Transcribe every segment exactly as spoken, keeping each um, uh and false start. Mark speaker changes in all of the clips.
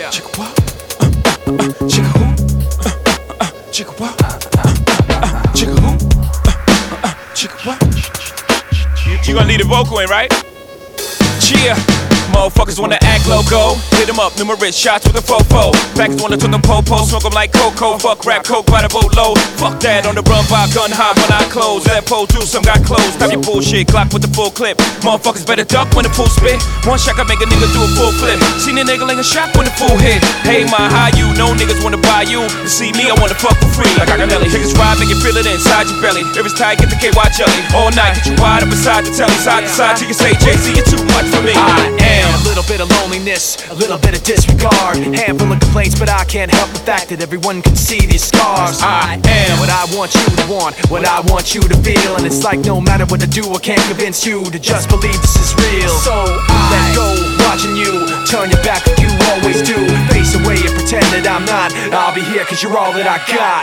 Speaker 1: Chicka what? Uh, uh, uh, chicka who? Uh, uh, uh, chicka what? Uh, uh, uh, chicka who? Uh, uh, uh, chicka what? You gonna lead the vocal in, right? Cheer. Motherfuckers wanna act loco. Hit them up, numerous shots with a fofo. Packers wanna turn the po-po, smoke them like cocoa. Fuck rap, coke by the boatload. Fuck that, on the run by gun high when I close. That pole do some got closed. Stop your bullshit, Glock with the full clip. Motherfuckers better duck when the full spit. One shot can make a nigga do a full flip. Seen a nigga like a shot when the full hit. Hey, my how you? No niggas wanna buy you. To see me, I wanna fuck for free. Like I got belly. Niggas ride, make you feel it inside your belly. If it's tight, get the K Y jelly. All night, get you wide up beside the telly. Side to side till you say, Jay-Z, you're too much for me. I am
Speaker 2: a little bit of loneliness, a little bit of disregard. Handful of complaints, but I can't help the fact that everyone can see these scars.
Speaker 1: I am
Speaker 2: what I want you to want, what I want you to feel. And it's like no matter what I do, I can't convince you to just believe this is real. So I let go, watching you turn your back like you always do. Face away and pretend that I'm not. I'll be here cause you're all that I got.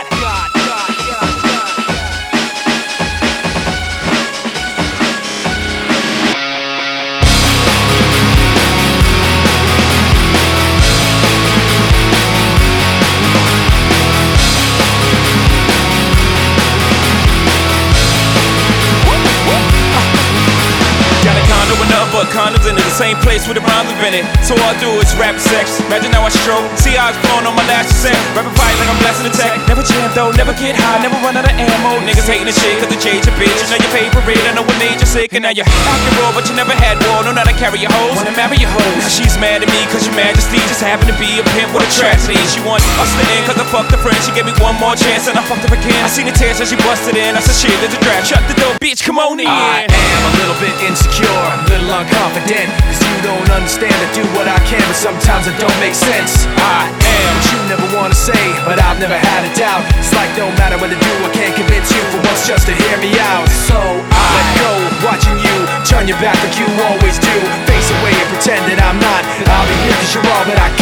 Speaker 1: But condoms into the same place with the rhymes invented. So all I do is rap sex. Imagine how I stroke. See how it's blowing on my last set. Rapping fight like I'm blasting the tech. Never jam though, never get high, never run out of ammo. Niggas hating the shit cause they change your bitch. You know your favorite, I know what made you sick. And now you're acting raw, but you never had war. Know how to carry your hoes, wanna marry your hoes. Now she's mad at me cause your majesty just happened to be a pimp with a tragedy. She wants us to end cause I fucked her friend. She gave me one more chance and I fucked her again. I seen the tears as she busted in. I said shit, there's a draft. Shut the door, bitch, come on in.
Speaker 2: I am a little bit insecure, a little unconfident. Cause you don't understand, I do what I can, but sometimes it don't make sense. I am what you never wanna say, but I've never had a doubt. It's like no matter what I do, I can't convince you for once just to hear me out. So I let go, watching you turn your back like you always do. Face away and pretend that I'm not. I'll be here cause you're all that I